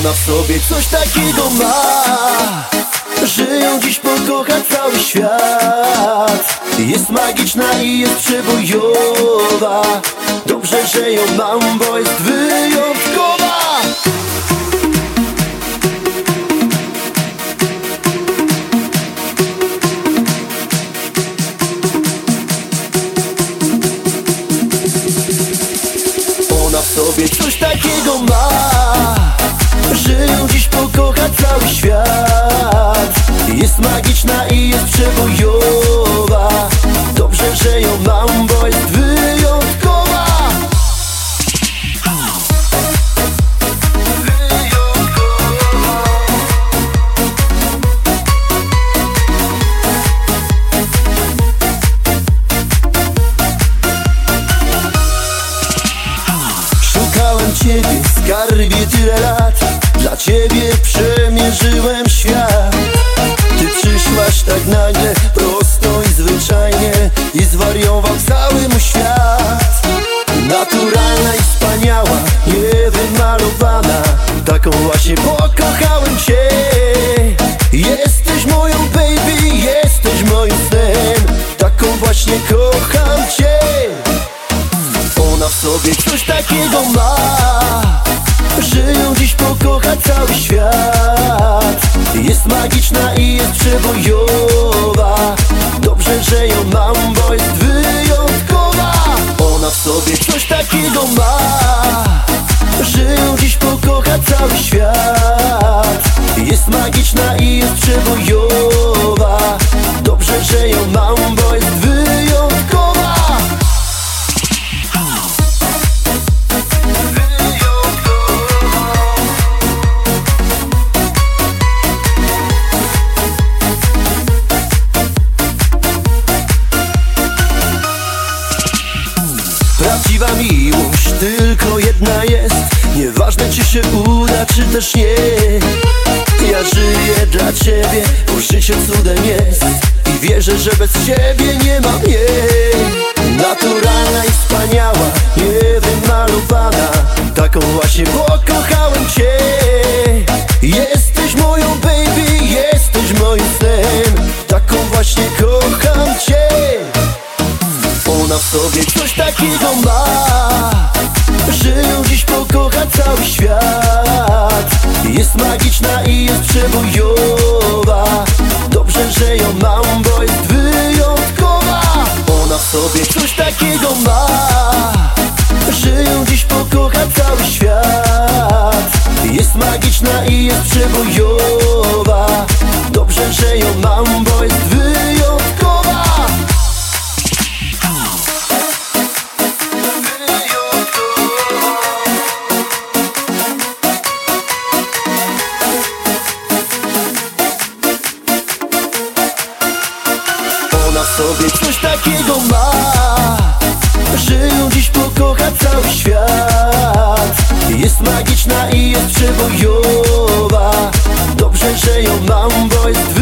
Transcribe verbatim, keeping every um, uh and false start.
Ona w sobie coś takiego ma, że ją dziś pokocha cały świat. Jest magiczna i jest przebojowa. Dobrze, że ją mam, bo jest wyjątkowa. Ona w sobie coś takiego ma, że ją dziś pokocha cały świat. Jest magiczna i jest przebojowa. Dobrze, że ją mam, bo jest wyjątkowa. Szukałem ciebie, skarbie, tyle lat. Dla ciebie przemierzyłem świat. Ty przyszłaś tak nagle, prosto i zwyczajnie, i zwariował cały mój świat. Naturalna i wspaniała, niewymalowana, taką właśnie pokochałem cię. Jesteś moją baby, jesteś moim snem, taką właśnie kocham cię. Ona w sobie coś takiego ma, że ją dziś pokocha cały świat. Jest magiczna i jest przebojowa. Dobrze, że ją mam, bo jest wyjątkowa. Ona w sobie coś takiego ma, że ją dziś pokocha cały świat. Jest magiczna i jest przebojowa. Dobrze, że ją mam, bo jest wyjątkowa. Prawdziwa miłość tylko jedna jest, nieważne czy się uda, czy też nie. Ja żyję dla ciebie, bo życie cudem jest i wierzę, że bez ciebie nie ma mnie. Naturalna i wspaniała, niewymalowana, taką właśnie pokochałem cię. Jesteś moją baby, jesteś moim snem, taką właśnie kocham cię. Ona w sobie coś takiego ma, że ją dziś pokocha cały świat. Jest magiczna i jest przebojowa. Dobrze, że ją mam, bo jest wyjątkowa. Ona w sobie coś takiego ma, że ją dziś pokocha cały świat. Jest magiczna i jest przebojowa. Dobrze, że ją mam, bo jest wyjątkowa. Ona w sobie coś takiego ma, że ją dziś pokocha cały świat. Jest magiczna i jest przebojowa. Dobrze, że ją mam, bo jest